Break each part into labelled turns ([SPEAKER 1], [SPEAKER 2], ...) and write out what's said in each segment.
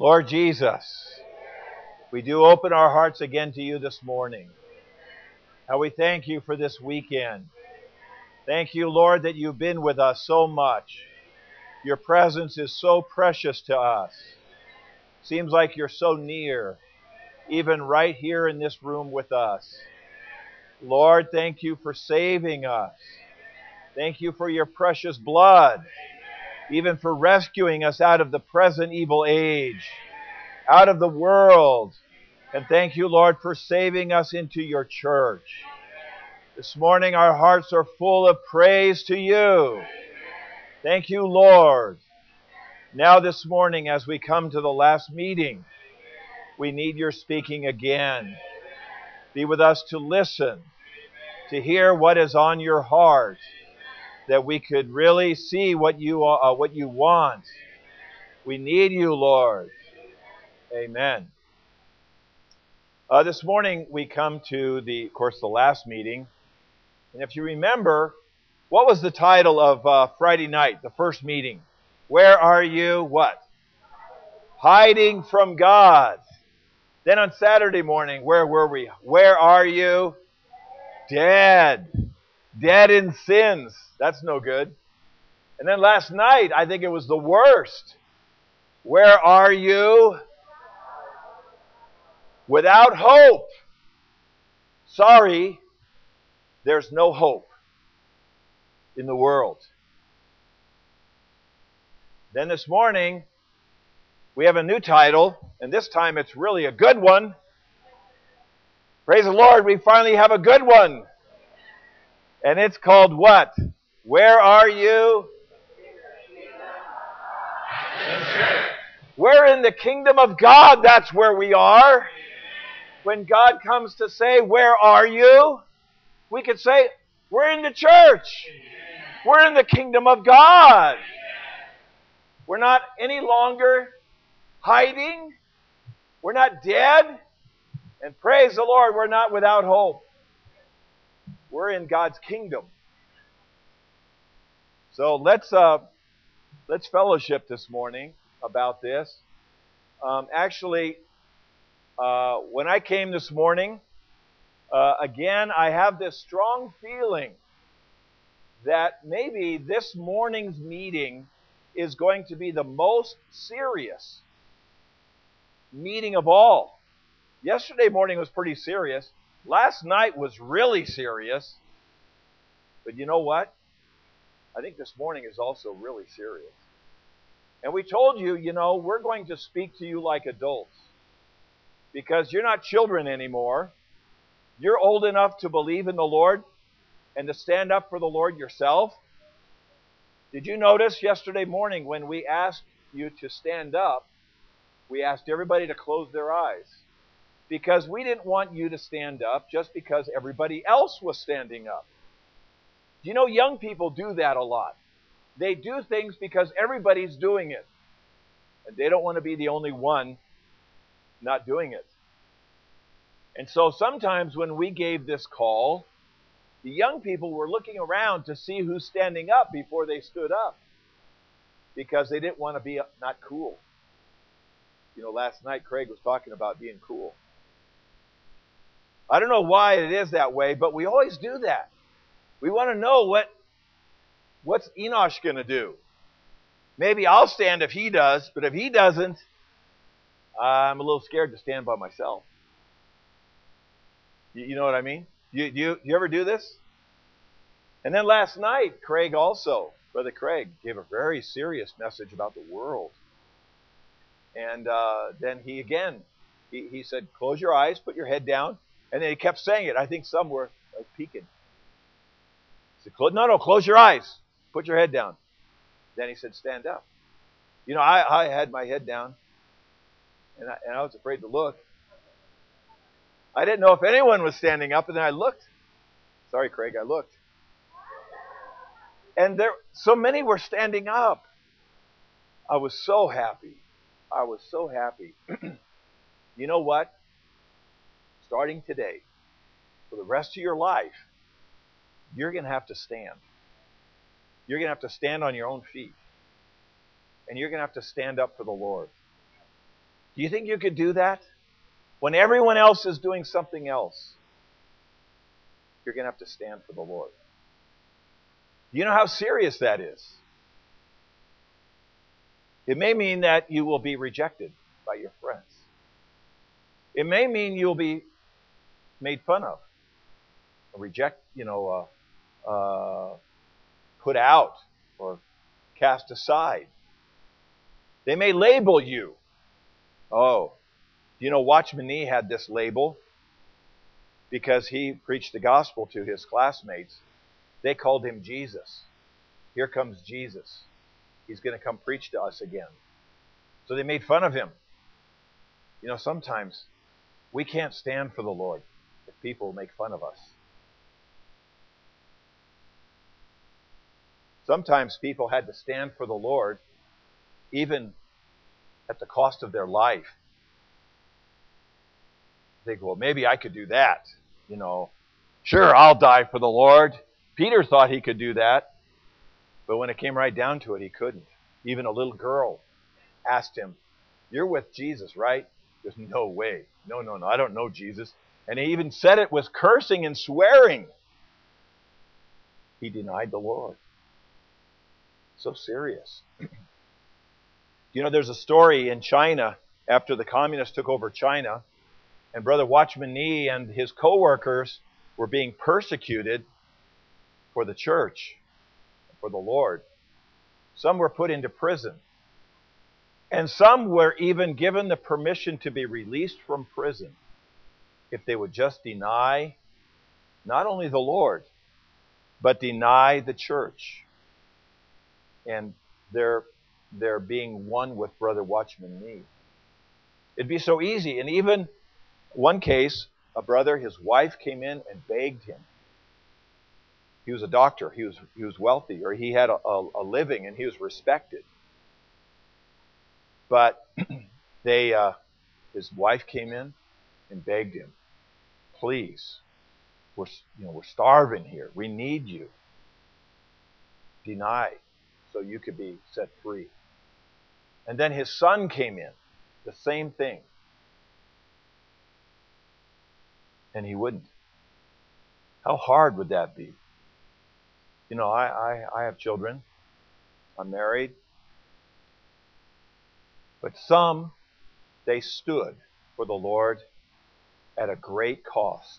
[SPEAKER 1] Lord Jesus, we do open our hearts again to you this morning. How we thank you for this weekend. Thank you, Lord, that you've been with us so much. Your presence is so precious to us. Seems like you're so near, even right here in this room with us. Lord, thank you for saving us. Thank you for your precious blood, even for rescuing us out of the present evil age, out of the world. And thank you, Lord, for saving us into your church. This morning our hearts are full of praise to you. Thank you, Lord. Now this morning as we come to the last meeting, we need your speaking again. Be with us to listen, to hear what is on your heart, that we could really see what you want. We need you, Lord. Amen. This morning we come to the last meeting. And if you remember, what was the title of Friday night, the first meeting? Where are you? What? Hiding from God. Then on Saturday morning, where were we? Where are you? Dead. Dead in sins. That's no good. And then last night, I think it was the worst. Where are you? Without hope. Sorry, there's no hope in the world. Then this morning, we have a new title, and this time it's really a good one. Praise the Lord, we finally have a good one. And it's called what? Where are you? We're in the kingdom of God, that's where we are. When God comes to say, where are you? We could say, we're in the church. We're in the kingdom of God. We're not any longer hiding. We're not dead. And praise the Lord, we're not without hope. We're in God's kingdom. So let's fellowship this morning about this. Actually, when I came this morning, again, I have this strong feeling that maybe this morning's meeting is going to be the most serious meeting of all. Yesterday morning was pretty serious. Last night was really serious. But you know what? I think this morning is also really serious. And we told you, we're going to speak to you like adults. Because you're not children anymore. You're old enough to believe in the Lord and to stand up for the Lord yourself. Did you notice yesterday morning when we asked you to stand up, we asked everybody to close their eyes? Because we didn't want you to stand up just because everybody else was standing up. You know, young people do that a lot. They do things because everybody's doing it. And they don't want to be the only one not doing it. And so sometimes when we gave this call, the young people were looking around to see who's standing up before they stood up. Because they didn't want to be not cool. Last night Craig was talking about being cool. I don't know why it is that way, but we always do that. We want to know what's Enosh going to do. Maybe I'll stand if he does, but if he doesn't, I'm a little scared to stand by myself. You know what I mean? You ever do this? And then last night, Brother Craig, gave a very serious message about the world. And then he said, close your eyes, put your head down. And then he kept saying it. I think some were like peeking. He said, no, close your eyes, put your head down. Then he said, stand up. I had my head down, and I was afraid to look. I didn't know if anyone was standing up, and then I looked. Sorry, Craig, I looked. And so many were standing up. I was so happy. You know what? Starting today, for the rest of your life, you're going to have to stand. You're going to have to stand on your own feet. And you're going to have to stand up for the Lord. Do you think you could do that? When everyone else is doing something else, you're going to have to stand for the Lord. Do you know how serious that is? It may mean that you will be rejected by your friends. It may mean you'll be made fun of, put out, or cast aside. They may label you. Oh, you know, Watchman Nee had this label because he preached the gospel to his classmates. They called him Jesus. Here comes Jesus. He's going to come preach to us again. So they made fun of him. You know, sometimes we can't stand for the Lord if people make fun of us. Sometimes people had to stand for the Lord even at the cost of their life. They go, well, maybe I could do that. You know, sure, I'll die for the Lord. Peter thought he could do that. But when it came right down to it, he couldn't. Even a little girl asked him, you're with Jesus, right? There's no way. No, I don't know Jesus. And he even said it with cursing and swearing. He denied the Lord. So serious. You know, there's a story in China after the communists took over China, and Brother Watchman Nee and his co-workers were being persecuted for the church, for the Lord. Some were put into prison. And some were even given the permission to be released from prison if they would just deny not only the Lord, but deny the church. And they're being one with Brother Watchman Nee. It'd be so easy. And even one case, a brother, his wife came in and begged him. He was a doctor. He was wealthy, or he had a living, and he was respected. But his wife came in and begged him, please, we're starving here. We need you. Deny so you could be set free. And then his son came in, the same thing. And he wouldn't. How hard would that be? You know, I have children. I'm married. But some, they stood for the Lord at a great cost.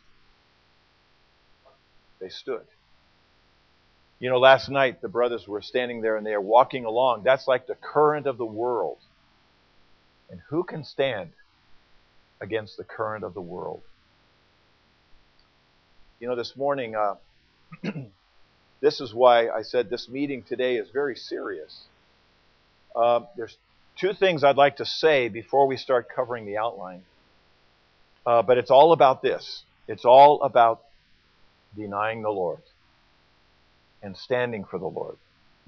[SPEAKER 1] They stood. You know, last night the brothers were standing there and they are walking along. That's like the current of the world. And who can stand against the current of the world? You know, this morning, this is why I said this meeting today is very serious. There's two things I'd like to say before we start covering the outline. But it's all about this. It's all about denying the Lord and standing for the Lord.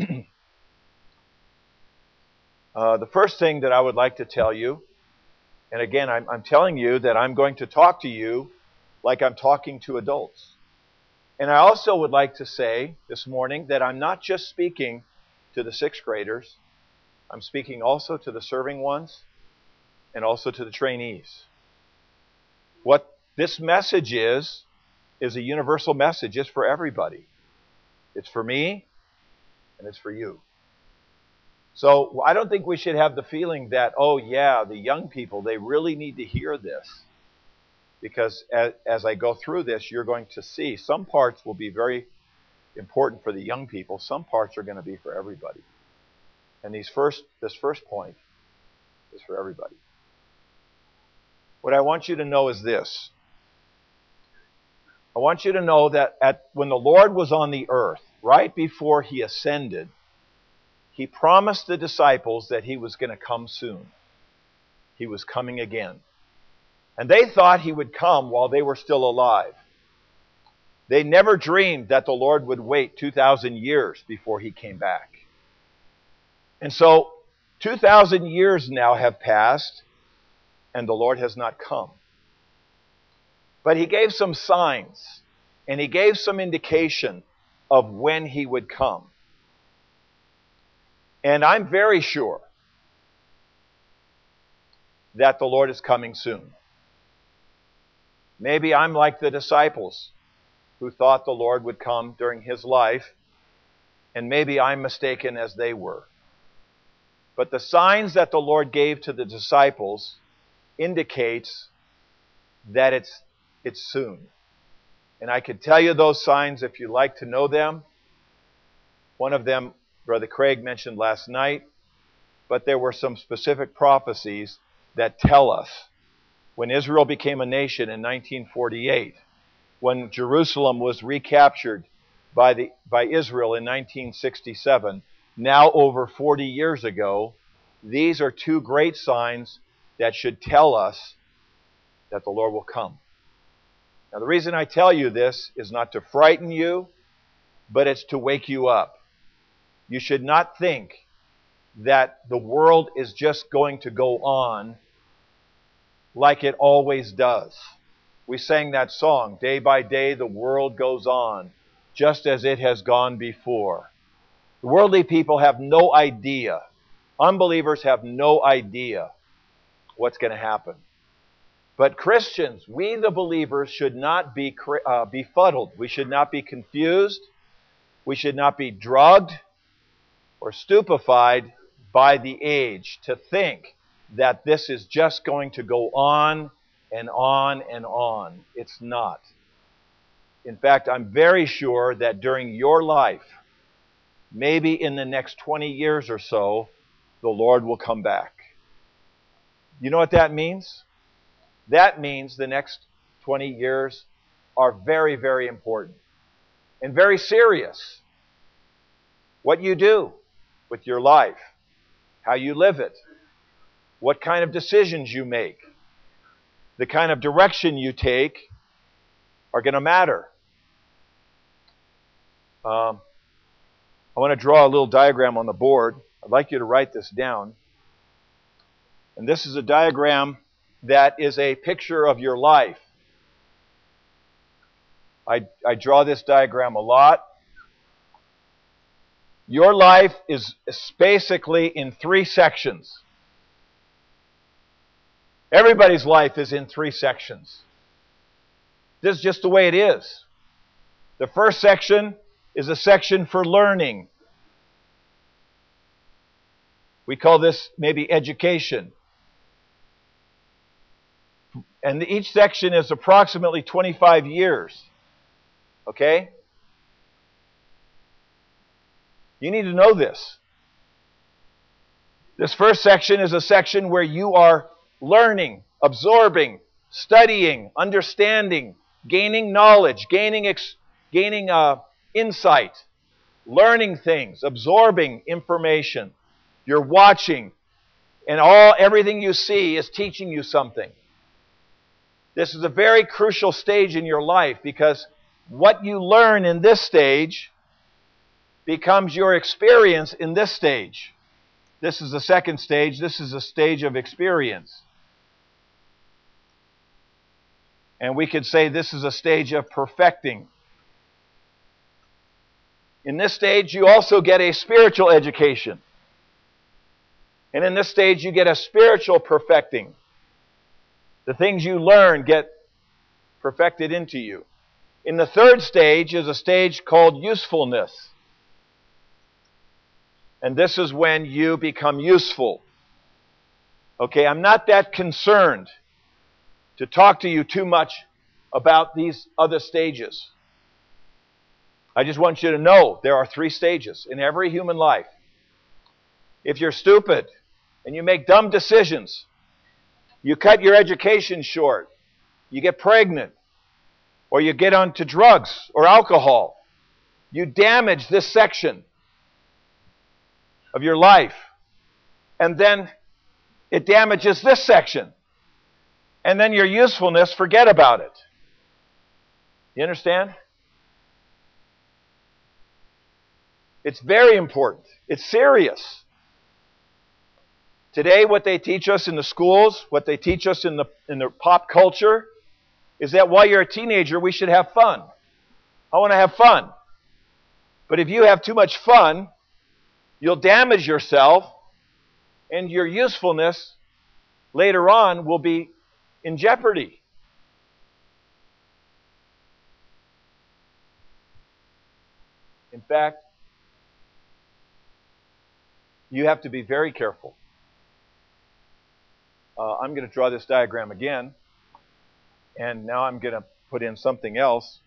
[SPEAKER 1] The first thing that I would like to tell you, and again, I'm telling you that I'm going to talk to you like I'm talking to adults. And I also would like to say this morning that I'm not just speaking to the sixth graders. I'm speaking also to the serving ones and also to the trainees. What this message is a universal message. It's for everybody. It's for me and it's for you. So I don't think we should have the feeling that, oh yeah, the young people, they really need to hear this. Because as I go through this, you're going to see some parts will be very important for the young people. Some parts are going to be for everybody. And this first point is for everybody. What I want you to know is this. I want you to know that when the Lord was on the earth, right before he ascended, he promised the disciples that he was going to come soon. He was coming again. And they thought he would come while they were still alive. They never dreamed that the Lord would wait 2,000 years before he came back. And so 2,000 years now have passed, and the Lord has not come. But he gave some signs, and he gave some indication of when he would come. And I'm very sure that the Lord is coming soon. Maybe I'm like the disciples who thought the Lord would come during his life, and maybe I'm mistaken as they were. But the signs that the Lord gave to the disciples indicates that it's soon. And I could tell you those signs if you'd like to know them. One of them, Brother Craig mentioned last night, but there were some specific prophecies that tell us when Israel became a nation in 1948, when Jerusalem was recaptured by Israel in 1967, now over 40 years ago, these are two great signs that should tell us that the Lord will come. Now, the reason I tell you this is not to frighten you, but it's to wake you up. You should not think that the world is just going to go on like it always does. We sang that song, "Day by day the world goes on, just as it has gone before." The worldly people have no idea. Unbelievers have no idea what's going to happen. But Christians, we the believers, should not be befuddled. We should not be confused. We should not be drugged or stupefied by the age to think that this is just going to go on and on and on. It's not. In fact, I'm very sure that during your life, maybe in the next 20 years or so, the Lord will come back. You know what that means? That means the next 20 years are very, very important and very serious. What you do with your life, how you live it, what kind of decisions you make, the kind of direction you take are going to matter. I want to draw a little diagram on the board. I'd like you to write this down. And this is a diagram that is a picture of your life. I draw this diagram a lot. Your life is basically in three sections. Everybody's life is in three sections. This is just the way it is. The first section is a section for learning. We call this maybe education. And each section is approximately 25 years. Okay? You need to know this. This first section is a section where you are learning, absorbing, studying, understanding, gaining knowledge, gaining insight, learning things, absorbing information. You're watching, and everything you see is teaching you something. This is a very crucial stage in your life because what you learn in this stage becomes your experience in this stage. This is the second stage. This is a stage of experience. And we could say this is a stage of perfecting. In this stage, you also get a spiritual education. And in this stage, you get a spiritual perfecting. The things you learn get perfected into you. In the third stage is a stage called usefulness. And this is when you become useful. Okay, I'm not that concerned to talk to you too much about these other stages. I just want you to know there are three stages in every human life. If you're stupid and you make dumb decisions, you cut your education short, you get pregnant, or you get onto drugs or alcohol, you damage this section of your life. And then it damages this section. And then your usefulness, forget about it. You understand? It's very important. It's serious. Today, what they teach us in the schools, what they teach us in the pop culture, is that while you're a teenager, we should have fun. I want to have fun. But if you have too much fun, you'll damage yourself, and your usefulness later on will be in jeopardy. In fact, you have to be very careful. I'm going to draw this diagram again, and now I'm going to put in something else.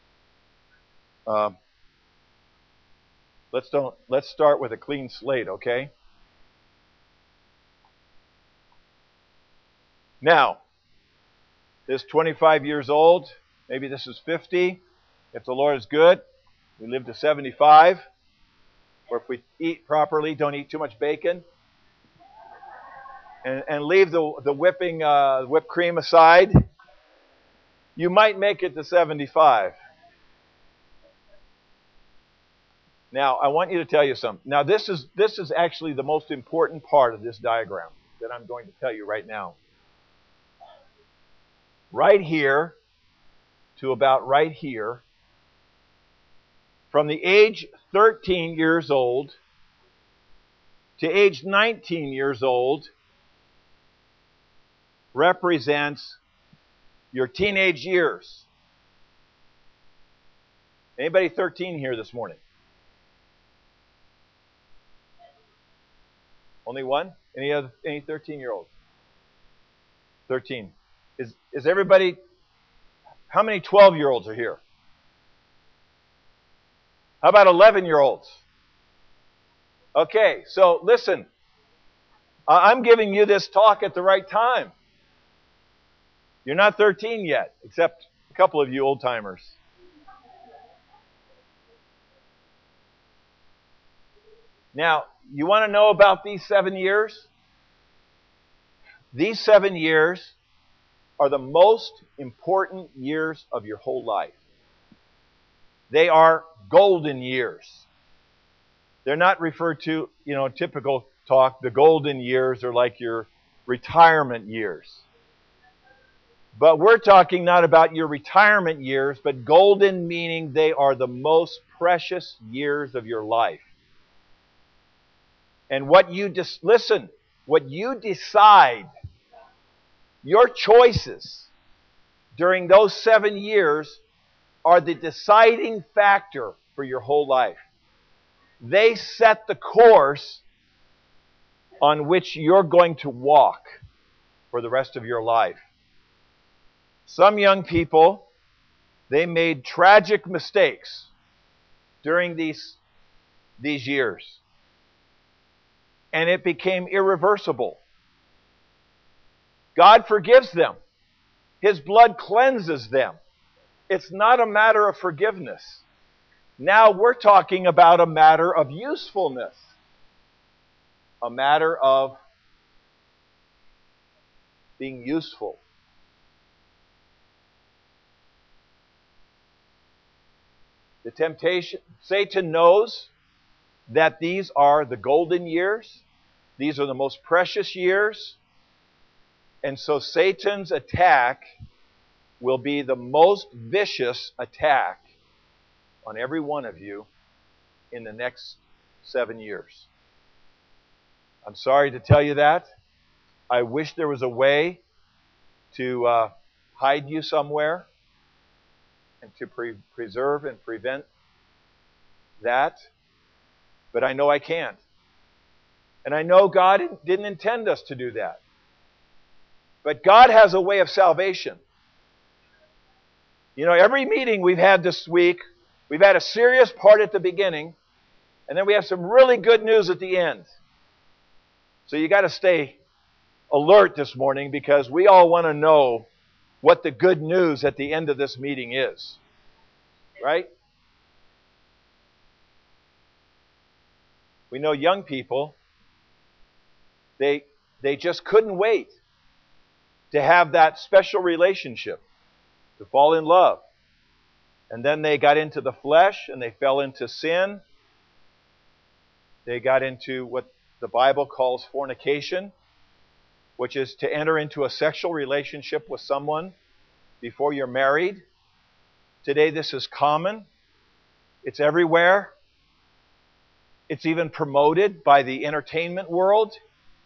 [SPEAKER 1] Let's start with a clean slate, okay? Now, this 25 years old, maybe this is 50. If the Lord is good, we live to 75. Or if we eat properly, don't eat too much bacon, and leave the whipped cream aside, you might make it to 75. Now, I want you to tell you something. Now, this is actually the most important part of this diagram that I'm going to tell you right now. Right here to about right here, from the age 13 years old to age 19 years old, represents your teenage years. Anybody 13 here this morning? Only one? Any 13-year-olds? 13. Is everybody, how many 12-year-olds are here? How about 11-year-olds? Okay, so listen. I'm giving you this talk at the right time. You're not 13 yet, except a couple of you old-timers. Now, you want to know about these 7 years? These 7 years are the most important years of your whole life. They are golden years. They're not referred to, typical talk, the golden years are like your retirement years. But we're talking not about your retirement years, but golden meaning they are the most precious years of your life. And what you decide, your choices during those 7 years are the deciding factor for your whole life. They set the course on which you're going to walk for the rest of your life. Some young people, they made tragic mistakes during these years. And it became irreversible. God forgives them. His blood cleanses them. It's not a matter of forgiveness. Now we're talking about a matter of usefulness. A matter of being useful. The temptation, Satan knows that these are the golden years. These are the most precious years. And so Satan's attack will be the most vicious attack on every one of you in the next 7 years. I'm sorry to tell you that. I wish there was a way to hide you somewhere and to preserve and prevent that. But I know I can't. And I know God didn't intend us to do that. But God has a way of salvation. Every meeting we've had this week, we've had a serious part at the beginning, and then we have some really good news at the end. So you got to stay alert this morning because we all want to know what the good news at the end of this meeting is. Right? We know young people, they just couldn't wait to have that special relationship, to fall in love. And then they got into the flesh and they fell into sin. They got into what the Bible calls fornication, which is to enter into a sexual relationship with someone before you're married. Today this is common. It's everywhere. It's even promoted by the entertainment world.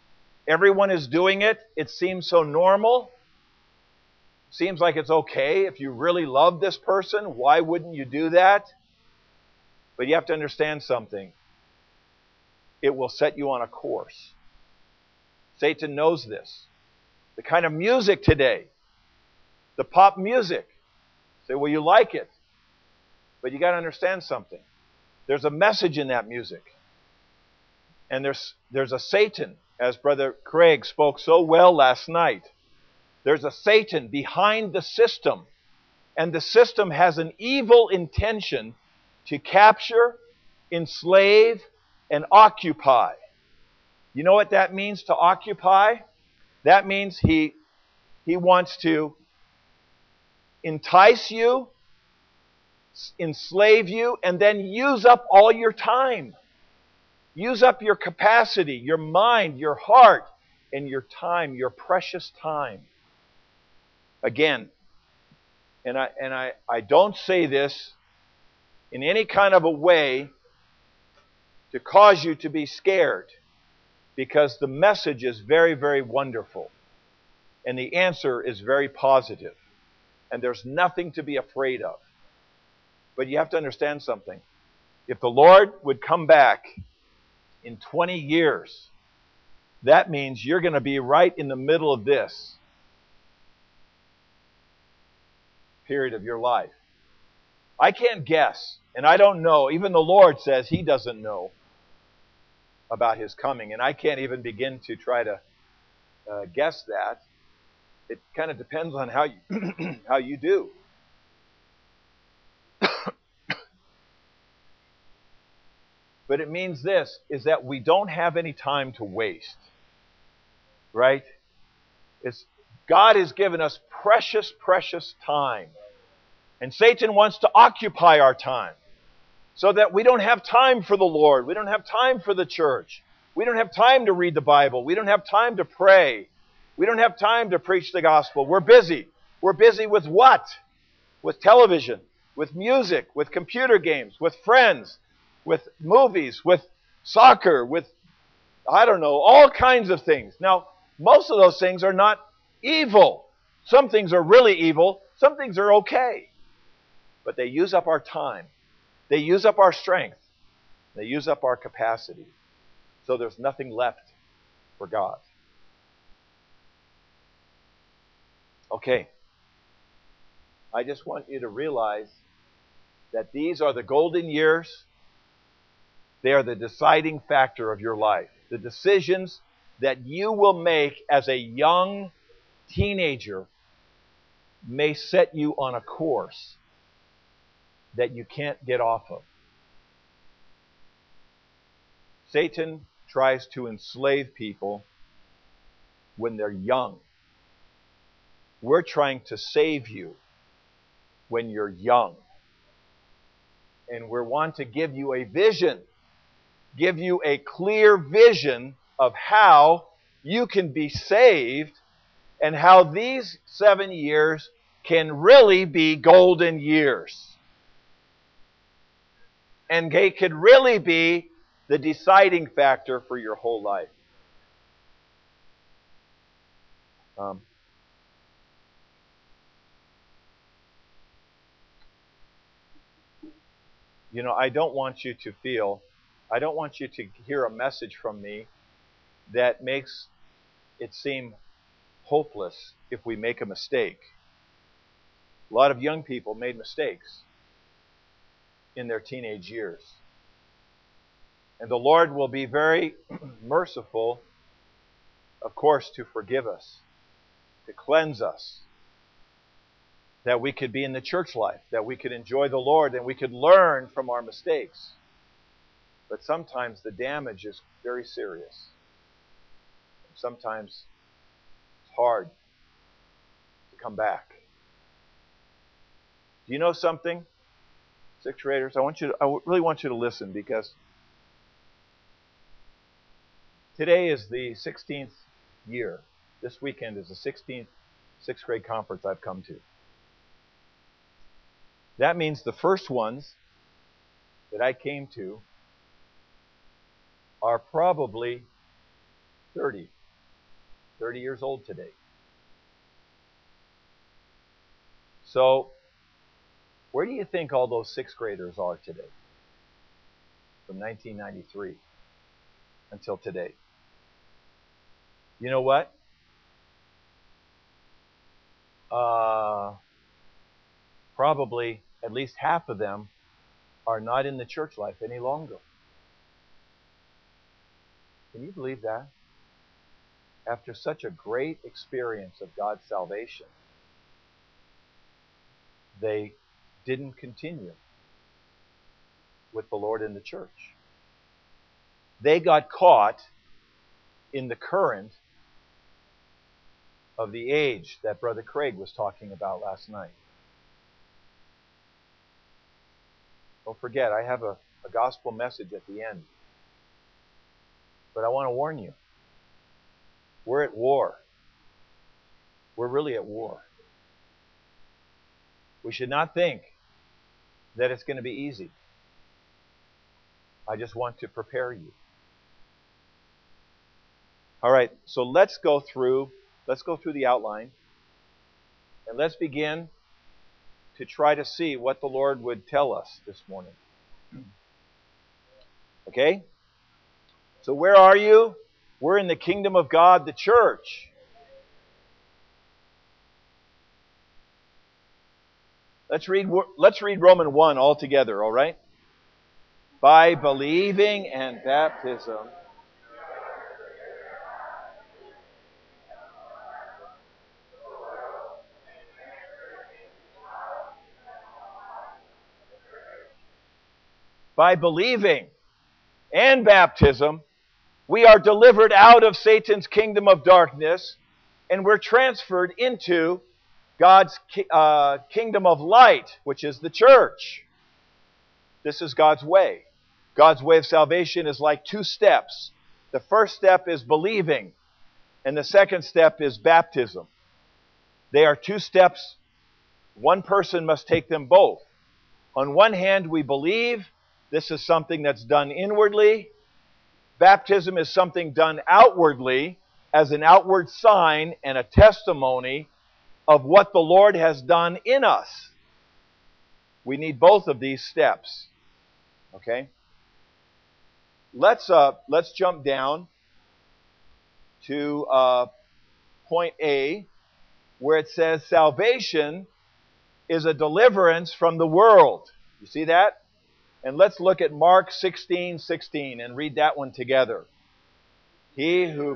[SPEAKER 1] Everyone is doing it. It seems so normal. Seems like it's okay. If you really love this person, why wouldn't you do that? But you have to understand something. It will set you on a course. Satan knows this. The kind of music today, the pop music, say, well, you like it. But you got to understand something. There's a message in that music. And there's a Satan, as Brother Craig spoke so well last night. There's a Satan behind the system. And the system has an evil intention to capture, enslave, and occupy. You know what that means, to occupy? That means he wants to entice you, enslave you, and then use up all your time. Use up your capacity, your mind, your heart, and your time, your precious time. Again, and I don't say this in any kind of a way to cause you to be scared, because the message is very, very wonderful. And the answer is very positive. And there's nothing to be afraid of. But you have to understand something. If the Lord would come back in 20 years, that means you're going to be right in the middle of this period of your life. I can't guess, and I don't know. Even the Lord says He doesn't know about His coming, and I can't even begin to try to guess that. It kind of depends on how you how you do. But it means this, is that we don't have any time to waste. Right? God has given us precious, precious time. And Satan wants to occupy our time so that we don't have time for the Lord. We don't have time for the church. We don't have time to read the Bible. We don't have time to pray. We don't have time to preach the gospel. We're busy. We're busy with what? With television, with music, with computer games, with friends, with movies, with soccer, with, I don't know, all kinds of things. Now, most of those things are not evil. Some things are really evil. Some things are okay. But they use up our time. They use up our strength. They use up our capacity. So there's nothing left for God. Okay. I just want you to realize that these are the golden years. They are the deciding factor of your life. The decisions that you will make as a young teenager may set you on a course that you can't get off of. Satan tries to enslave people when they're young. We're trying to save you when you're young. And we want to give you a vision, give you a clear vision of how you can be saved and how these 7 years can really be golden years. And they could really be the deciding factor for your whole life. I don't want you to hear a message from me that makes it seem hopeless if we make a mistake. A lot of young people made mistakes in their teenage years. And the Lord will be very merciful, of course, to forgive us, to cleanse us, that we could be in the church life, that we could enjoy the Lord, and we could learn from our mistakes. But sometimes the damage is very serious. Sometimes it's hard to come back. Do you know something? Sixth graders, I really want you to listen, because today is the 16th year. This weekend is the 16th sixth grade conference I've come to. That means the first ones that I came to are probably 30. 30 years old today. So, where do you think all those sixth graders are today? From 1993 until today. You know what? Probably at least half of them are not in the church life any longer. Can you believe that? After such a great experience of God's salvation, they didn't continue with the Lord in the church. They got caught in the current of the age that Brother Craig was talking about last night. Don't forget, I have a gospel message at the end. But I want to warn you. We're at war. We're really at war. We should not think that it's going to be easy. I just want to prepare you. All right, so let's go through the outline. And let's begin to try to see what the Lord would tell us this morning. Okay? So where are you? We're in the kingdom of God, the church. Let's read Romans 1 all together, all right? By believing and baptism. By believing and baptism, we are delivered out of Satan's kingdom of darkness, and we're transferred into God's kingdom of light, which is the church. This is God's way. God's way of salvation is like two steps. The first step is believing, and the second step is baptism. They are two steps. One person must take them both. On one hand, we believe. This is something that's done inwardly. Baptism is something done outwardly as an outward sign and a testimony of what the Lord has done in us. We need both of these steps. Okay? Let's jump down to point A, where it says salvation is a deliverance from the world. You see that? And let's look at Mark 16:16 and read that one together. He who...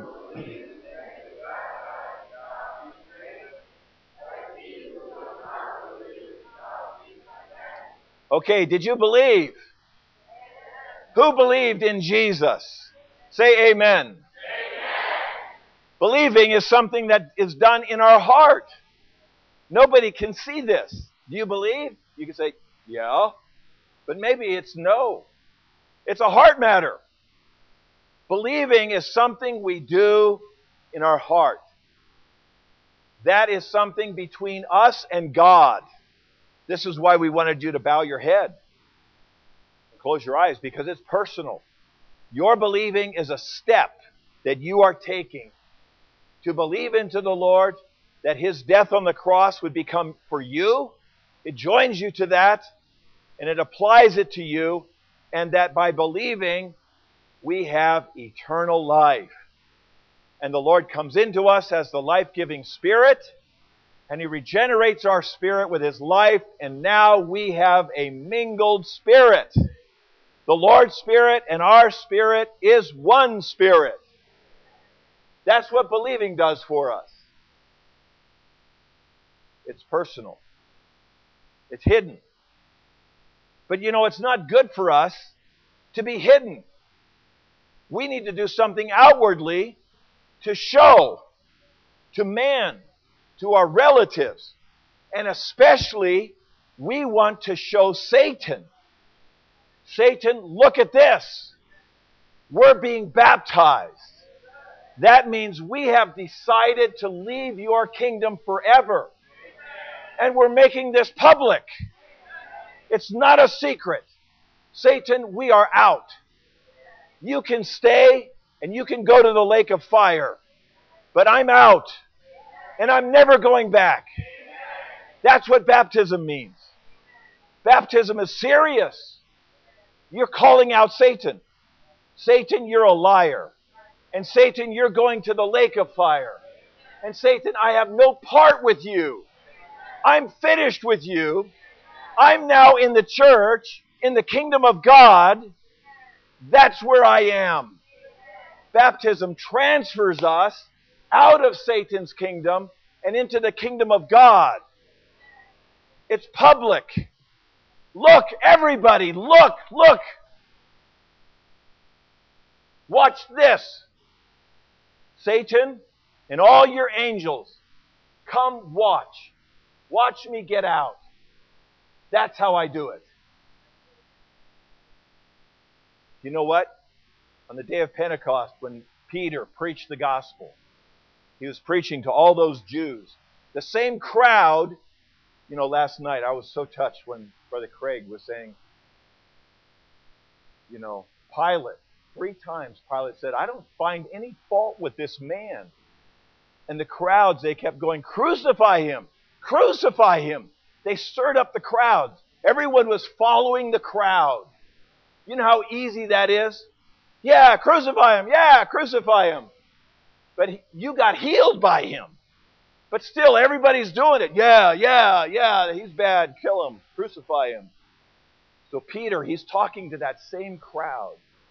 [SPEAKER 1] Okay, did you believe? Who believed in Jesus? Say amen. Amen. Believing is something that is done in our heart. Nobody can see this. Do you believe? You can say, yeah. But maybe it's no. It's a heart matter. Believing is something we do in our heart. That is something between us and God. This is why we wanted you to bow your head and close your eyes, because it's personal. Your believing is a step that you are taking to believe into the Lord, that His death on the cross would become for you. It joins you to that, and it applies it to you, and that by believing, we have eternal life. And the Lord comes into us as the life-giving Spirit, and He regenerates our spirit with His life, and now we have a mingled spirit. The Lord's Spirit and our spirit is one spirit. That's what believing does for us. It's personal. It's hidden. But you know, it's not good for us to be hidden. We need to do something outwardly to show to man, to our relatives, and especially we want to show Satan. Satan, look at this. We're being baptized. That means we have decided to leave your kingdom forever. And we're making this public. It's not a secret. Satan, we are out. You can stay and you can go to the lake of fire. But I'm out, and I'm never going back. That's what baptism means. Baptism is serious. You're calling out Satan. Satan, you're a liar. And Satan, you're going to the lake of fire. And Satan, I have no part with you. I'm finished with you. I'm now in the church, in the kingdom of God. That's where I am. Baptism transfers us out of Satan's kingdom and into the kingdom of God. It's public. Look, everybody, look. Watch this. Satan and all your angels, come watch. Watch me get out. That's how I do it. You know what? On the day of Pentecost, when Peter preached the gospel, he was preaching to all those Jews. The same crowd, last night I was so touched when Brother Craig was saying, Pilate, 3 times Pilate said, I don't find any fault with this man. And the crowds, they kept going, crucify him, crucify him. They stirred up the crowds. Everyone was following the crowd. You know how easy that is? Yeah, crucify him. Yeah, crucify him. But you got healed by him. But still, everybody's doing it. Yeah, he's bad. Kill him. Crucify him. So Peter, he's talking to that same crowd.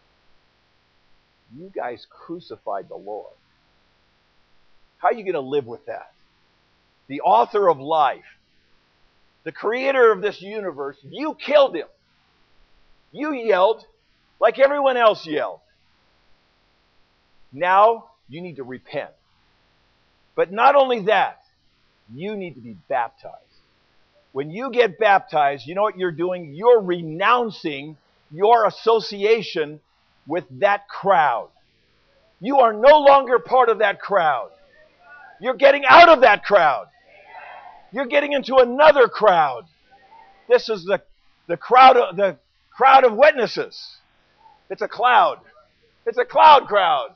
[SPEAKER 1] You guys crucified the Lord. How are you going to live with that? The author of life, the creator of this universe, you killed him. You yelled like everyone else yelled. Now you need to repent. But not only that, you need to be baptized. When you get baptized, you know what you're doing? You're renouncing your association with that crowd. You are no longer part of that crowd. You're getting out of that crowd. You're getting into another crowd. This is the crowd of witnesses. It's a cloud. It's a cloud crowd.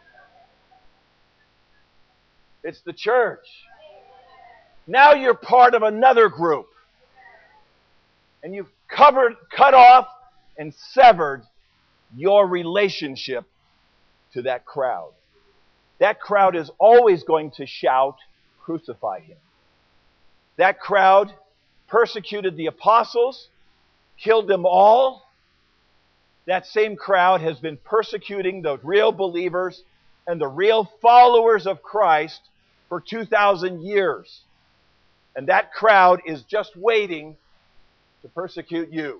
[SPEAKER 1] It's the church. Now you're part of another group. And you've cut off and severed your relationship to that crowd. That crowd is always going to shout, crucify him. That crowd persecuted the apostles, killed them all. That same crowd has been persecuting the real believers and the real followers of Christ for 2,000 years. And that crowd is just waiting to persecute you.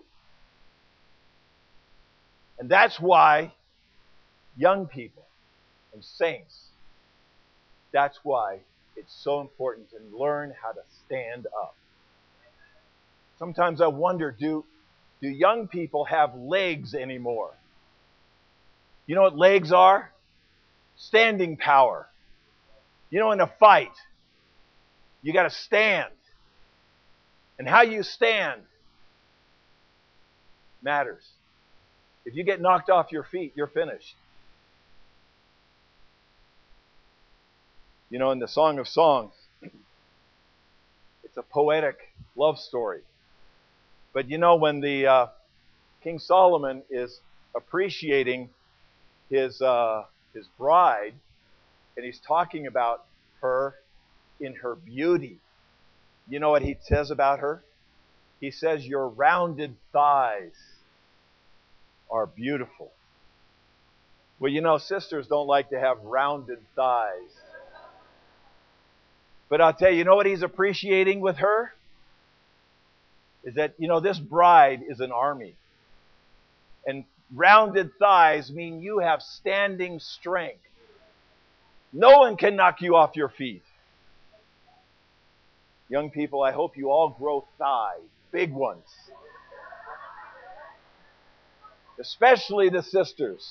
[SPEAKER 1] And that's why young people and saints, that's why it's so important to learn how to stand up. Sometimes I wonder, do young people have legs anymore? You know what legs are? Standing power. In a fight, you got to stand. And how you stand matters. If you get knocked off your feet, you're finished. In the Song of Songs, it's a poetic love story. But when the King Solomon is appreciating his bride, and he's talking about her in her beauty, you know what he says about her? He says, your rounded thighs are beautiful. Well, sisters don't like to have rounded thighs. But I'll tell you, what he's appreciating with her? Is that, this bride is an army. And rounded thighs mean you have standing strength. No one can knock you off your feet. Young people, I hope you all grow thighs, big ones. Especially the sisters.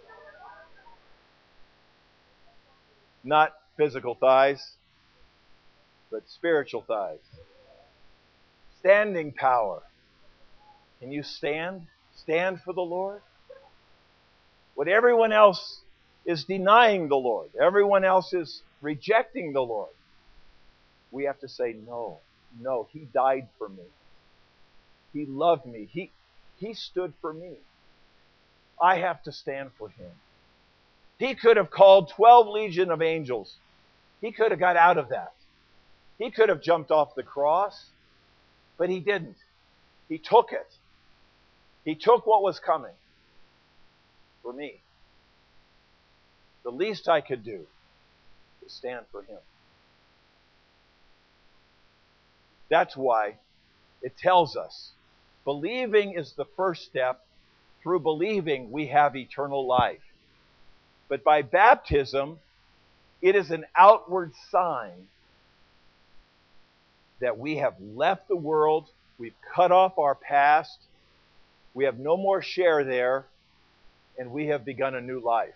[SPEAKER 1] Not physical thighs, but spiritual thighs. Standing power. Can you stand? Stand for the Lord? When everyone else is denying the Lord, everyone else is rejecting the Lord, we have to say, no, He died for me. He loved me. He stood for me. I have to stand for Him. He could have called 12 legion of angels. He could have got out of that. He could have jumped off the cross, but He didn't. He took it. He took what was coming for me. The least I could do is stand for Him. That's why it tells us believing is the first step. Through believing, we have eternal life. But by baptism, it is an outward sign that we have left the world, we've cut off our past, we have no more share there, and we have begun a new life.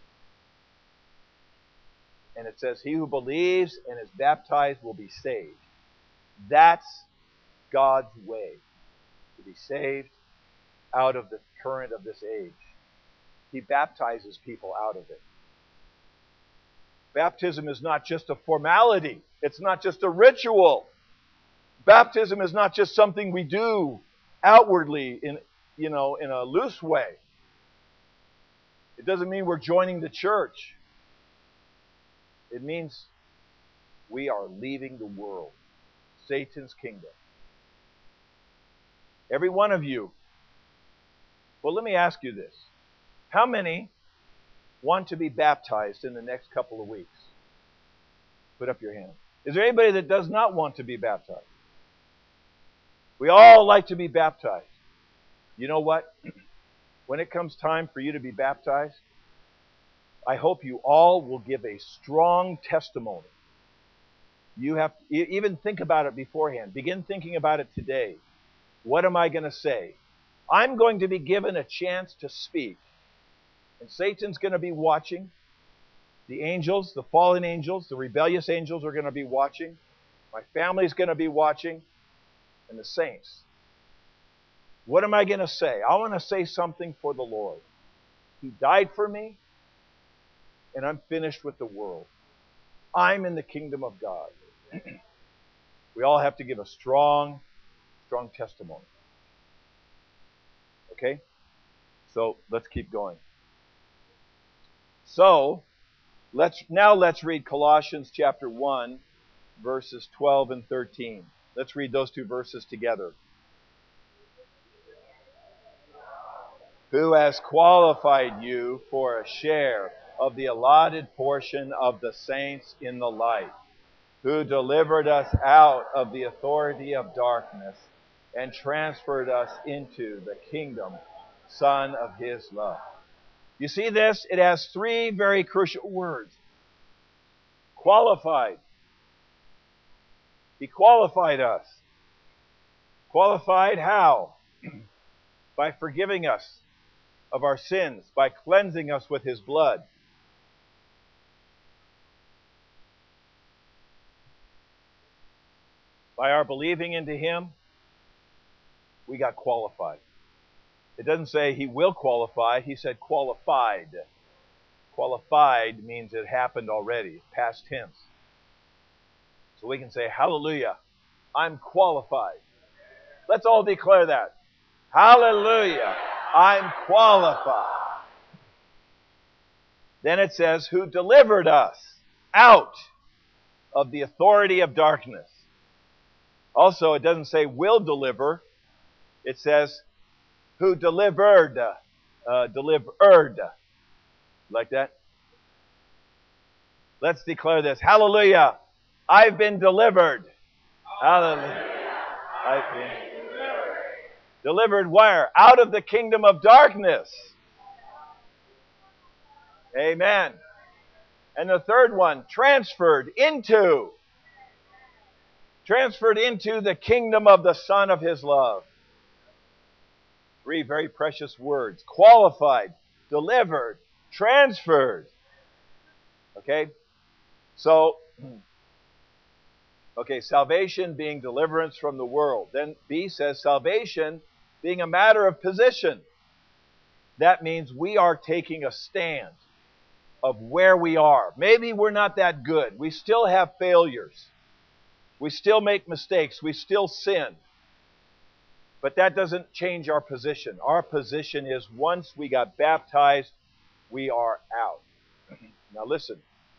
[SPEAKER 1] And it says, he who believes and is baptized will be saved. That's God's way to be saved out of the current of this age. He baptizes people out of it. Baptism is not just a formality. It's not just a ritual. Baptism is not just something we do outwardly in a loose way. It doesn't mean we're joining the church. It means we are leaving the world, Satan's kingdom. Every one of you. Well, let me ask you this. How many want to be baptized in the next couple of weeks? Put up your hand. Is there anybody that does not want to be baptized? We all like to be baptized. You know what? When it comes time for you to be baptized, I hope you all will give a strong testimony. You have to even think about it beforehand. Begin thinking about it today. What am I going to say? I'm going to be given a chance to speak. And Satan's going to be watching. The angels, the fallen angels, the rebellious angels are going to be watching. My family's going to be watching. And the saints. What am I going to say? I want to say something for the Lord. He died for me, and I'm finished with the world. I'm in the kingdom of God. We all have to give a strong testimony. Okay? So let's keep going. So let's read Colossians chapter 1, verses 12 and 13. Let's read those two verses together. Who has qualified you for a share of the allotted portion of the saints in the light, who delivered us out of the authority of darkness and transferred us into the kingdom, Son of His love. You see this? It has three very crucial words. Qualified. He qualified us. Qualified how? By forgiving us of our sins, by cleansing us with His blood. By our believing into Him, we got qualified. It doesn't say He will qualify. He said qualified. Qualified means it happened already, past tense. So we can say, hallelujah, I'm qualified. Let's all declare that. Hallelujah, I'm qualified. Then it says, who delivered us out of the authority of darkness. Also, it doesn't say will deliver. It says, who delivered. Like that? Let's declare this. Hallelujah. I've been delivered. Hallelujah. I've been delivered where? Out of the kingdom of darkness. Amen. And the third one, transferred into the kingdom of the Son of His love. Three very precious words. Qualified, delivered, transferred. Okay? So, salvation being deliverance from the world. Then B says salvation being a matter of position. That means we are taking a stand. of where we are. Maybe we're not that good. We still have failures. We still make mistakes. We still sin. But that doesn't change our position. Our position is once we got baptized, we are out. Now listen.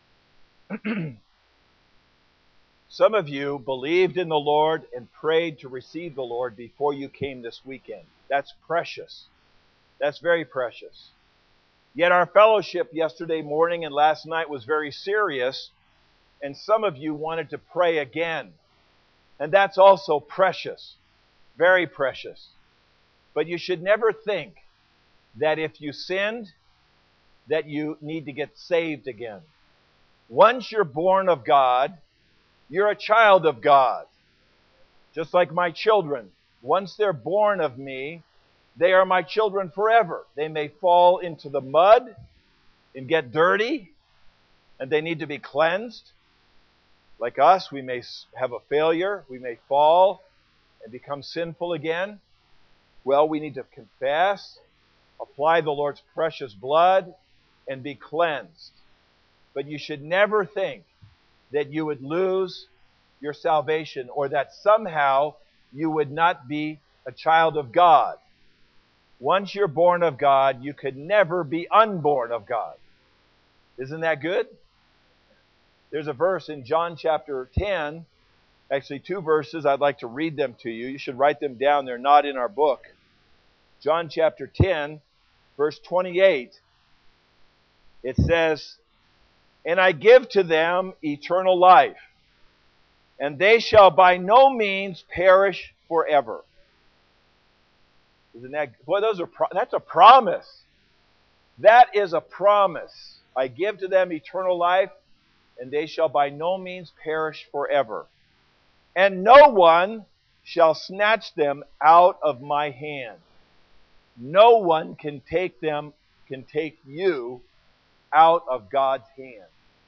[SPEAKER 1] Some of you believed in the Lord and prayed to receive the Lord before you came this weekend. That's precious. That's very precious. Yet our fellowship yesterday morning and last night was very serious, and some of you wanted to pray again. And that's also precious. Very precious. But you should never think that if you sinned, that you need to get saved again. Once you're born of God, you're a child of God. Just like my children. Once they're born of me, they are my children forever. They may fall into the mud and get dirty, and they need to be cleansed. Like us, we may have a failure. We may fall and become sinful again. Well, we need to confess, apply the Lord's precious blood, and be cleansed. But you should never think that you would lose your salvation or that somehow you would not be a child of God. Once you're born of God, you could never be unborn of God. Isn't that good? There's a verse in John chapter 10, actually 2 verses. I'd like to read them to you. You should write them down. They're not in our book. John chapter 10, verse 28. It says, "And I give to them eternal life, and they shall by no means perish forever." Isn't that, boy, that's a promise. That is a promise. I give to them eternal life, and they shall by no means perish forever. And no one shall snatch them out of my hand. No one can take you out of God's hand.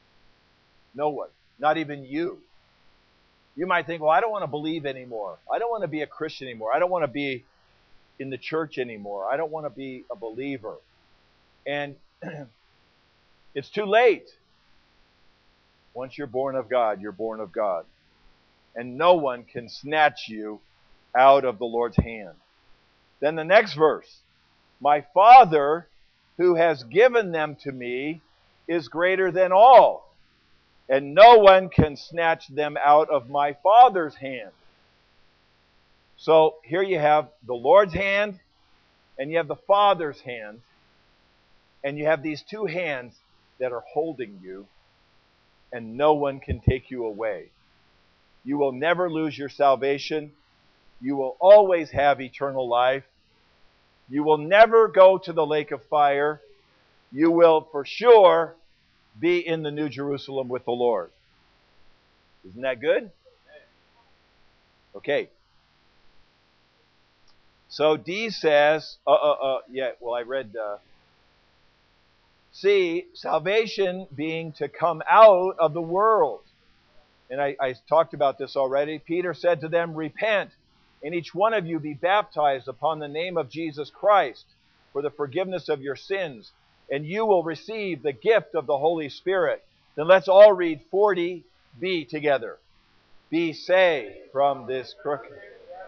[SPEAKER 1] No one. Not even you. You might think, well, I don't want to believe anymore. I don't want to be a Christian anymore. I don't want to be in the church anymore. I don't want to be a believer. And it's too late. Once you're born of God, you're born of God. And no one can snatch you out of the Lord's hand. Then the next verse. My Father, who has given them to me, is greater than all, and no one can snatch them out of my Father's hand. So here you have the Lord's hand, and you have the Father's hand, and you have these two hands that are holding you, and no one can take you away. You will never lose your salvation. You will always have eternal life. You will never go to the lake of fire. You will for sure be in the New Jerusalem with the Lord. Isn't that good? Okay. So D says, I read C, salvation being to come out of the world. And I talked about this already. Peter said to them, repent, and each one of you be baptized upon the name of Jesus Christ for the forgiveness of your sins, and you will receive the gift of the Holy Spirit. Then let's all read 40b together. Be saved from this crooked.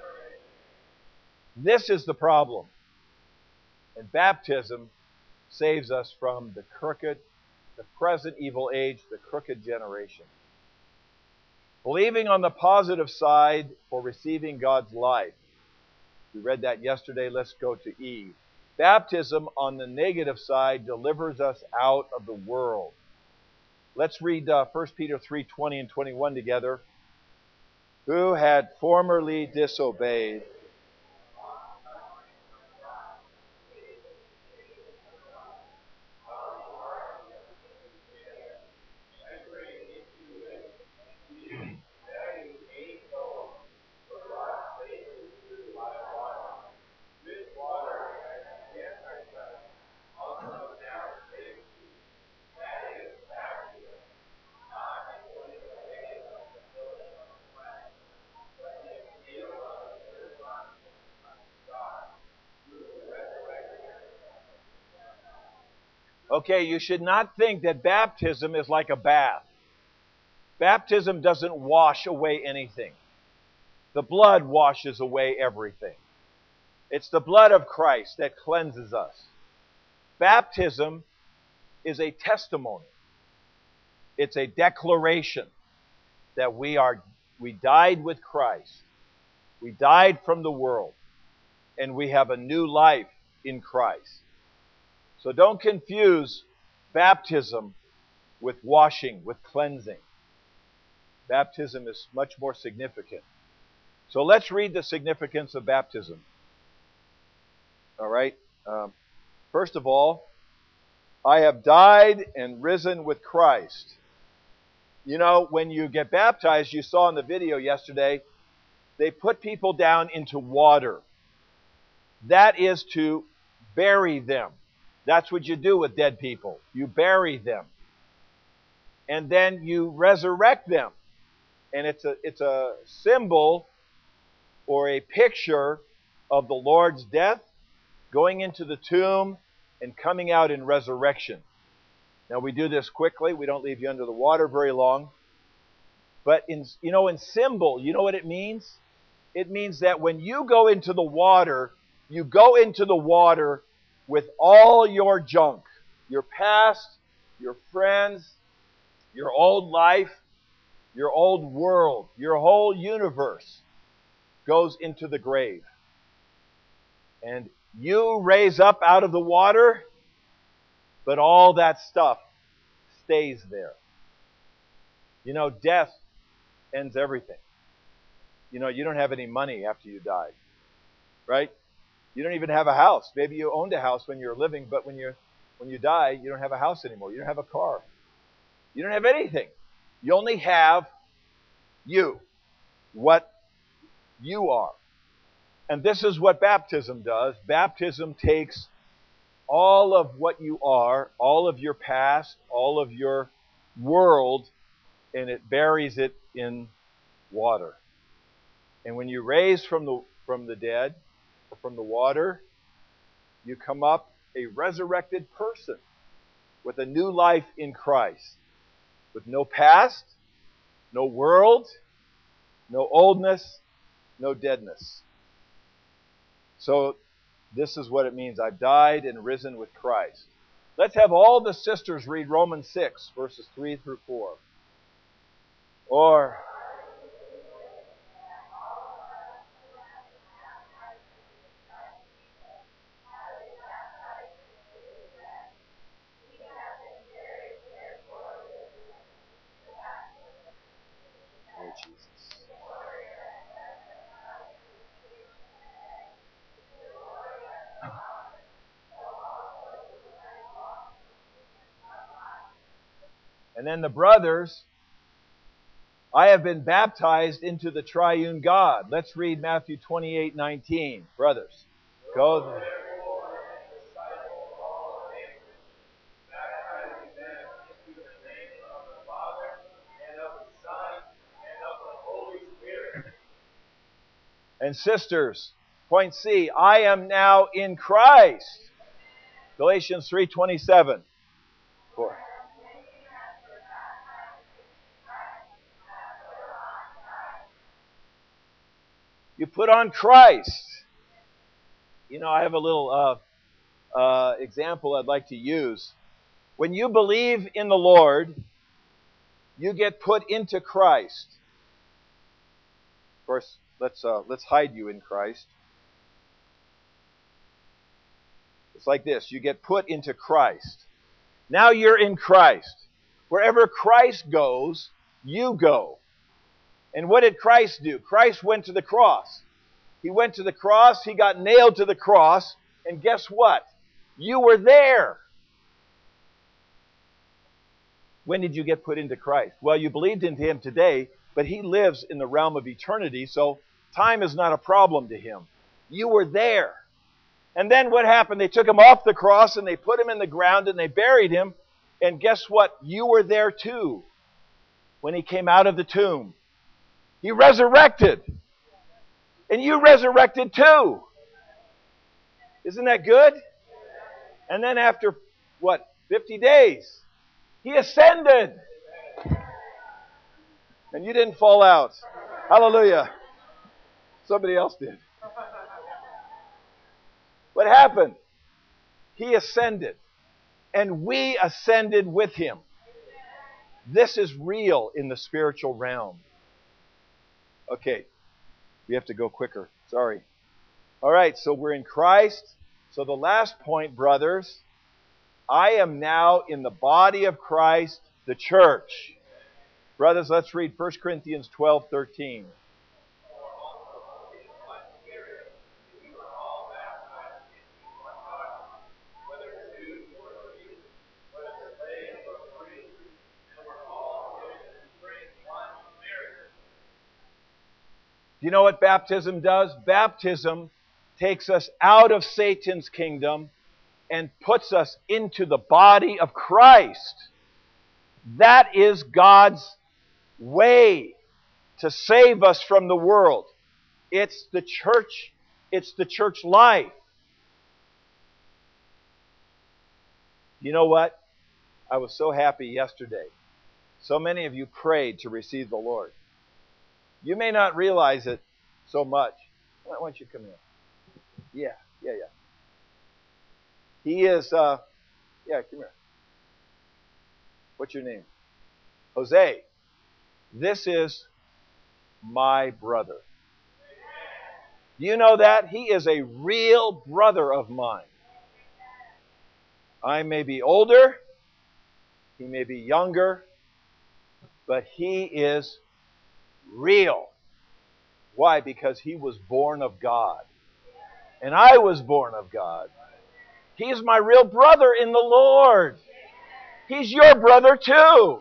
[SPEAKER 1] This is the problem. And baptism saves us from the crooked, the present evil age, the crooked generation. Believing on the positive side for receiving God's life. We read that yesterday. Let's go to E. Baptism on the negative side delivers us out of the world. Let's read 1 Peter 3:20 and 21 together. Who had formerly disobeyed. Okay, you should not think that baptism is like a bath. Baptism doesn't wash away anything. The blood washes away everything. It's the blood of Christ that cleanses us. Baptism is a testimony. It's a declaration that we died with Christ. We died from the world, and we have a new life in Christ. So don't confuse baptism with washing, with cleansing. Baptism is much more significant. So let's read the significance of baptism. All right. First of all, I have died and risen with Christ. You know, when you get baptized, you saw in the video yesterday, they put people down into water. That is to bury them. That's what you do with dead people. You bury them. And then you resurrect them. And it's a symbol or a picture of the Lord's death, going into the tomb, and coming out in resurrection. Now we do this quickly. We don't leave you under the water very long. But in symbol, you know what it means? It means that when you go into the water, you go into the water with all your junk, your past, your friends, your old life, your old world, your whole universe goes into the grave. And you raise up out of the water, but all that stuff stays there. You know, death ends everything. You know, you don't have any money after you die, right? You don't even have a house. Maybe you owned a house when you were living, but when you die, you don't have a house anymore. You don't have a car. You don't have anything. You only have you, what you are. And this is what baptism does. Baptism takes all of what you are, all of your past, all of your world, and it buries it in water. And when you raise from the dead, or from the water, you come up a resurrected person with a new life in Christ, with no past, no world, no oldness, no deadness. So this is what it means. I've died and risen with Christ. Let's have all the sisters read Romans 6, verses 3 through 4. Or oh, Jesus. And then the brothers, I have been baptized into the triune God. Let's read Matthew 28:19. Brothers, go. And sisters, point C, I am now in Christ. Galatians 3:27. You put on Christ. You know, I have a little example I'd like to use. When you believe in the Lord, you get put into Christ. Of course, let's hide you in Christ. It's like this. You get put into Christ. Now you're in Christ. Wherever Christ goes, you go. And what did Christ do? Christ went to the cross. He went to the cross. He got nailed to the cross. And guess what? You were there. When did you get put into Christ? Well, you believed into Him today, but He lives in the realm of eternity, so time is not a problem to Him. You were there. And then what happened? They took Him off the cross and they put Him in the ground and they buried Him. And guess what? You were there too when He came out of the tomb. He resurrected. And you resurrected too. Isn't that good? And then after, 50 days. He ascended. And you didn't fall out. Hallelujah. Somebody else did. What happened? He ascended. And we ascended with him. This is real in the spiritual realm. Okay. We have to go quicker. Sorry. All right, so we're in Christ. So the last point, brothers, I am now in the body of Christ, the church. Brothers, let's read 1 Corinthians 12:13. Do you know what baptism does? Baptism takes us out of Satan's kingdom and puts us into the body of Christ. That is God's way to save us from the world. It's the church. It's the church life. You know what? I was so happy yesterday. So many of you prayed to receive the Lord. You may not realize it so much. Why don't you come in? Yeah. He is, come here. What's your name? Jose. This is my brother. Do you know that? He is a real brother of mine. I may be older, he may be younger, but he is real. Why? Because he was born of God. And I was born of God. He's my real brother in the Lord. He's your brother too.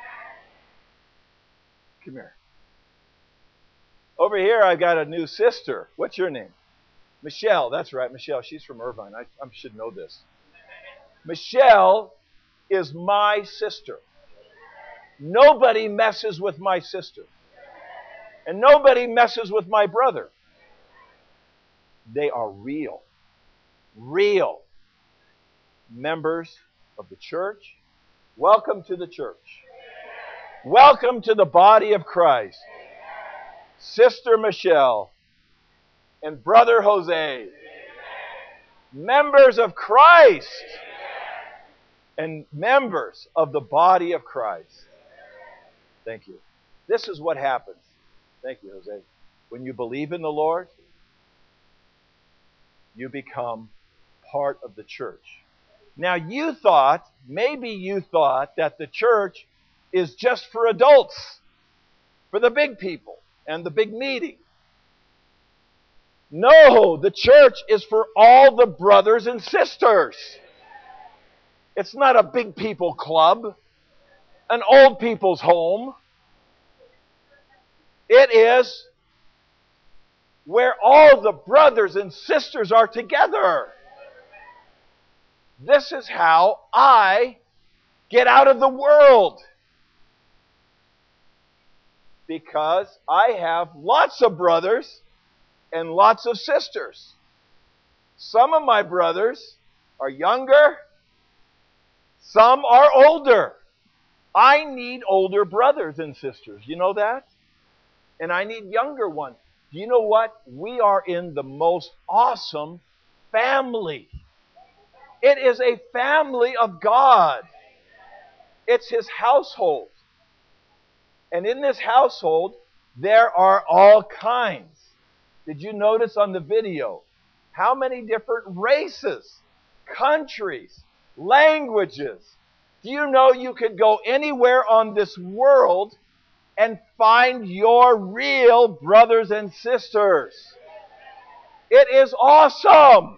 [SPEAKER 1] Come here. Over here I've got a new sister. What's your name? Michelle. That's right, Michelle. She's from Irvine. I should know this. Michelle is my sister. Nobody messes with my sister. And nobody messes with my brother. They are real. Real members of the church. Welcome to the church. Welcome to the body of Christ. Sister Michelle and Brother Jose. Members of Christ. And members of the body of Christ. Thank you. This is what happens. Thank you, Jose. When you believe in the Lord, you become part of the church. Now maybe you thought that the church is just for adults, for the big people and the big meeting. No, the church is for all the brothers and sisters. It's not a big people club, an old people's home. It is where all the brothers and sisters are together. This is how I get out of the world. Because I have lots of brothers and lots of sisters. Some of my brothers are younger. Some are older. I need older brothers and sisters. You know that? And I need younger ones. Do you know what? We are in the most awesome family. It is a family of God. It's His household. And in this household, there are all kinds. Did you notice on the video how many different races, countries, languages? Do you know you could go anywhere on this world and find your real brothers and sisters? It is awesome.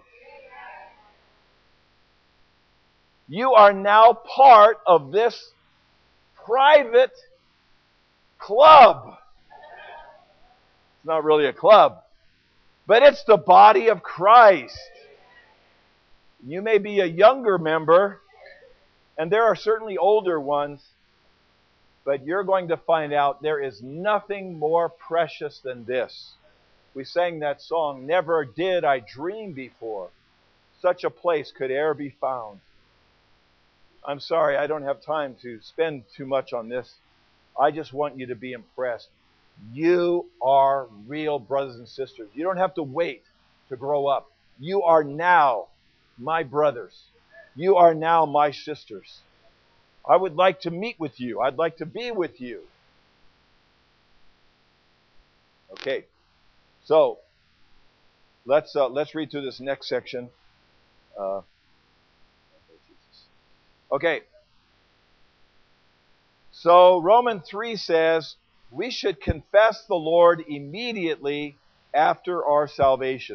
[SPEAKER 1] You are now part of this private club. It's not really a club, but it's the body of Christ. You may be a younger member, and there are certainly older ones, but you're going to find out there is nothing more precious than this. We sang that song, "Never did I dream before such a place could e'er be found." I'm sorry, I don't have time to spend too much on this. I just want you to be impressed. You are real brothers and sisters. You don't have to wait to grow up. You are now my brothers. You are now my sisters. I would like to meet with you. I'd like to be with you. Okay, so let's read through this next section. Okay, so Romans 3 says we should confess the Lord immediately after our salvation.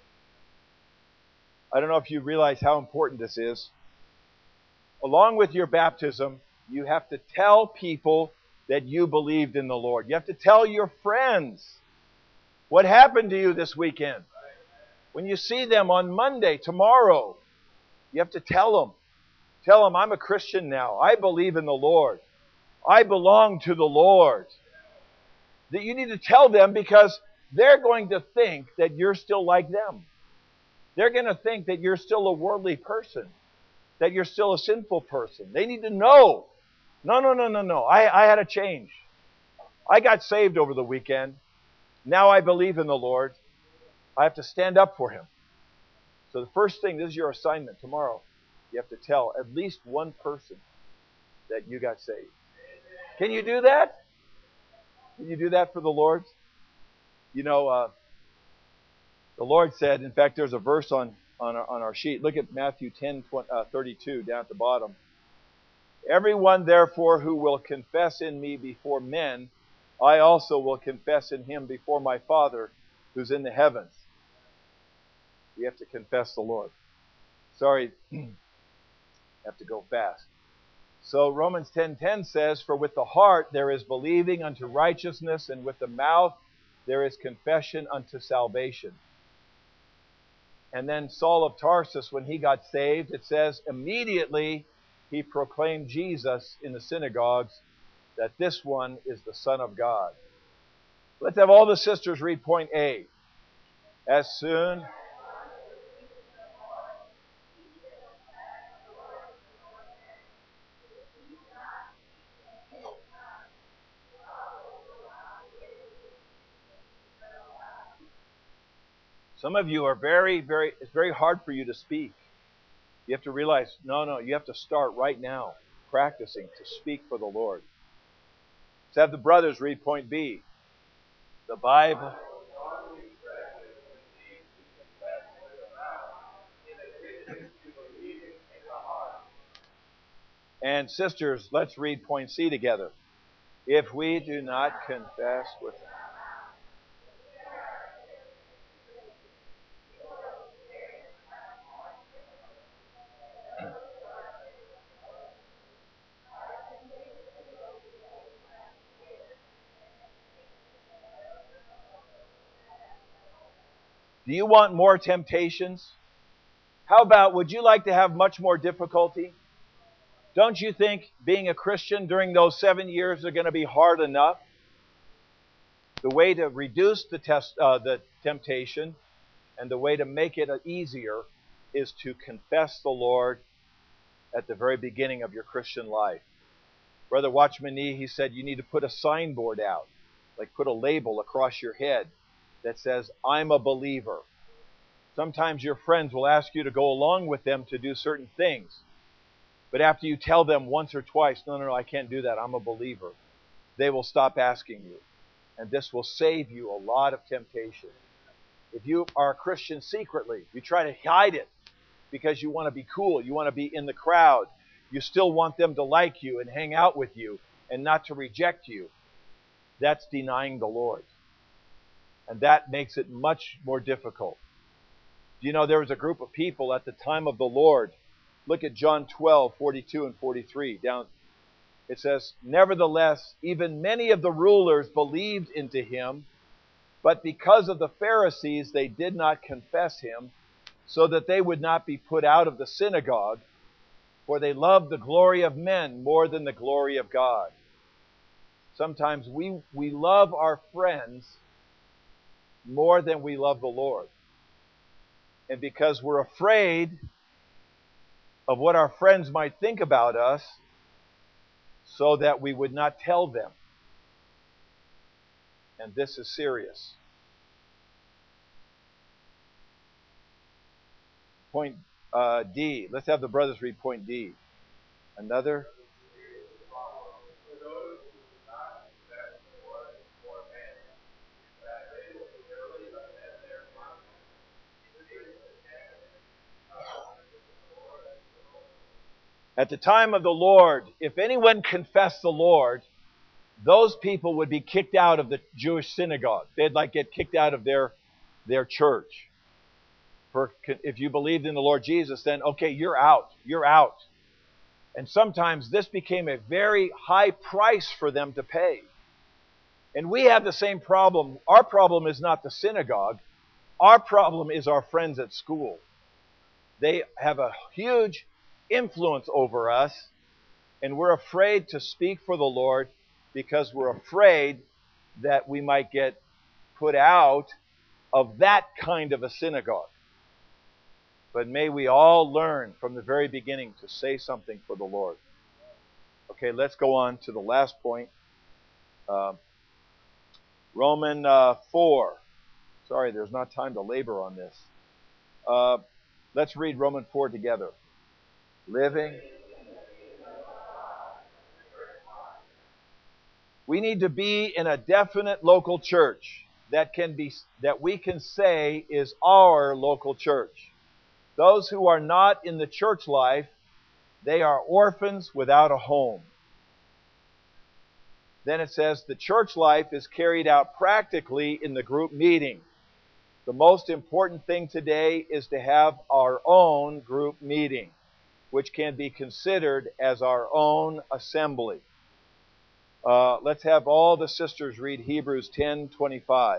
[SPEAKER 1] I don't know if you realize how important this is. Along with your baptism, you have to tell people that you believed in the Lord. You have to tell your friends what happened to you this weekend. When you see them on Monday, tomorrow, you have to tell them. Tell them, I'm a Christian now. I believe in the Lord. I belong to the Lord. That you need to tell them because they're going to think that you're still like them. They're going to think that you're still a worldly person, that you're still a sinful person. They need to know. No. I had a change. I got saved over the weekend. Now I believe in the Lord. I have to stand up for Him. So the first thing, this is your assignment tomorrow. You have to tell at least one person that you got saved. Can you do that? Can you do that for the Lord? You know, the Lord said, in fact, there's a verse on our sheet. Look at Matthew 10:32 down at the bottom. Everyone, therefore, who will confess in me before men, I also will confess in him before my Father who's in the heavens. We have to confess the Lord. Sorry, I have to go fast. So Romans 10:10 says, for with the heart there is believing unto righteousness, and with the mouth there is confession unto salvation. And then Saul of Tarsus, when he got saved, it says, immediately he proclaimed Jesus in the synagogues, that this one is the Son of God. Let's have all the sisters read point A. As soon... Some of you are it's very hard for you to speak. You have to realize, no, you have to start right now practicing to speak for the Lord. Let's have the brothers read point B. The Bible. And sisters, let's read point C together. If we do not confess with... Do you want more temptations? How about, would you like to have much more difficulty? Don't you think being a Christian during those 7 years are going to be hard enough? The way to reduce the temptation and the way to make it easier is to confess the Lord at the very beginning of your Christian life. Brother Watchman Nee, he said you need to put a signboard out, like put a label across your head that says, I'm a believer. Sometimes your friends will ask you to go along with them to do certain things. But after you tell them once or twice, no, I can't do that, I'm a believer, they will stop asking you. And this will save you a lot of temptation. If you are a Christian secretly, you try to hide it because you want to be cool, you want to be in the crowd, you still want them to like you and hang out with you and not to reject you, that's denying the Lord. And that makes it much more difficult. Do you know there was a group of people at the time of the Lord? Look at John 12:42 and 43. Down, it says, nevertheless, even many of the rulers believed into him, but because of the Pharisees, they did not confess him, so that they would not be put out of the synagogue, for they loved the glory of men more than the glory of God. Sometimes we love our friends more than we love the Lord. And because we're afraid of what our friends might think about us so that we would not tell them. And this is serious. Point D. Let's have the brothers read point D. Another. At the time of the Lord, if anyone confessed the Lord, those people would be kicked out of the Jewish synagogue. They'd get kicked out of their church. If you believed in the Lord Jesus, then okay, you're out. You're out. And sometimes this became a very high price for them to pay. And we have the same problem. Our problem is not the synagogue. Our problem is our friends at school. They have a huge influence over us, and we're afraid to speak for the Lord because we're afraid that we might get put out of that kind of a synagogue. But may we all learn from the very beginning to say something for the Lord. Okay, let's go on to the last point. Romans 4. Sorry, there's not time to labor on this. Let's read Romans 4 together. Living. We need to be in a definite local church that we can say is our local church. Those who are not in the church life, they are orphans without a home. Then it says the church life is carried out practically in the group meeting. The most important thing today is to have our own group meeting, which can be considered as our own assembly. Let's have all the sisters read Hebrews 10:25.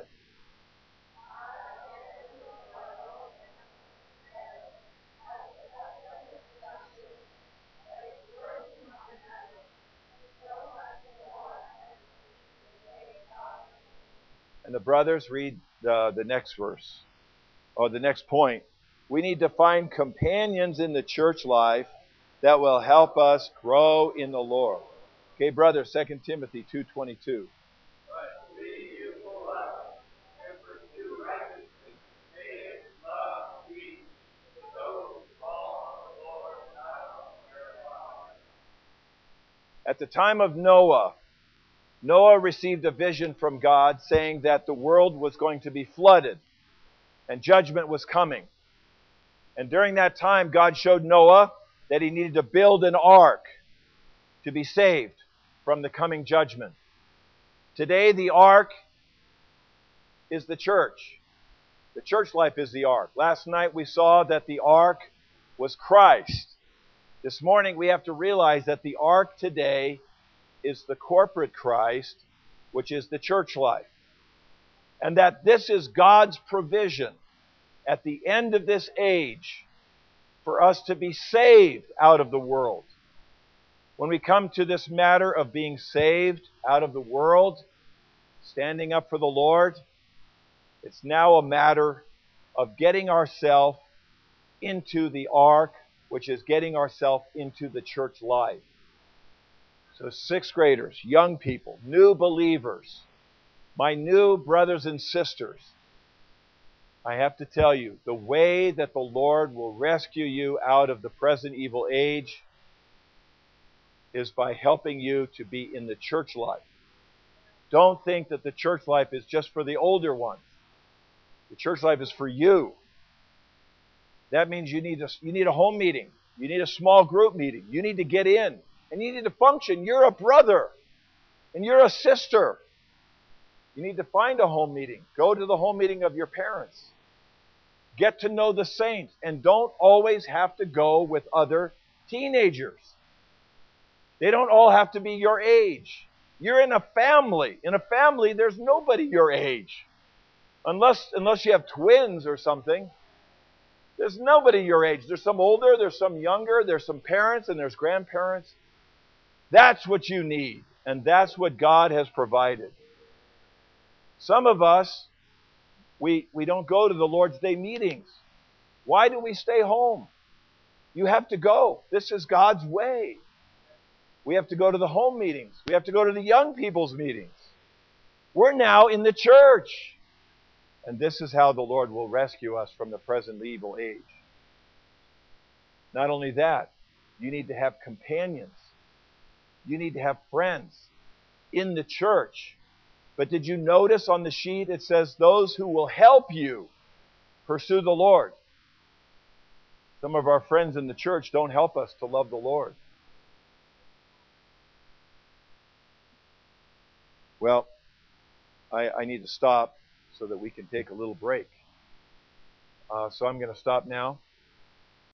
[SPEAKER 1] And the brothers read the next verse, or the next point. We need to find companions in the church life that will help us grow in the Lord. Okay, brothers, 2 Timothy 2:22. At the time of Noah received a vision from God saying that the world was going to be flooded and judgment was coming. And during that time, God showed Noah that he needed to build an ark to be saved from the coming judgment. Today, the ark is the church. The church life is the ark. Last night, we saw that the ark was Christ. This morning, we have to realize that the ark today is the corporate Christ, which is the church life. And that this is God's provision at the end of this age for us to be saved out of the world. When we come to this matter of being saved out of the world, standing up for the Lord, it's now a matter of getting ourselves into the ark, which is getting ourselves into the church life. So 6th graders, young people, new believers, my new brothers and sisters, I have to tell you, the way that the Lord will rescue you out of the present evil age is by helping you to be in the church life. Don't think that the church life is just for the older ones. The church life is for you. That means you need a home meeting. You need a small group meeting. You need to get in. And you need to function. You're a brother. And you're a sister. You need to find a home meeting. Go to the home meeting of your parents. Get to know the saints. And don't always have to go with other teenagers. They don't all have to be your age. You're in a family. In a family, there's nobody your age. Unless you have twins or something. There's nobody your age. There's some older, there's some younger, there's some parents, and there's grandparents. That's what you need. And that's what God has provided. Some of us, we don't go to the Lord's Day meetings. Why do we stay home? You have to go. This is God's way. We have to go to the home meetings. We have to go to the young people's meetings. We're now in the church. And this is how the Lord will rescue us from the present evil age. Not only that, you need to have companions. You need to have friends in the church. But did you notice on the sheet it says those who will help you pursue the Lord? Some of our friends in the church don't help us to love the Lord. Well, I need to stop so that we can take a little break. So I'm going to stop now.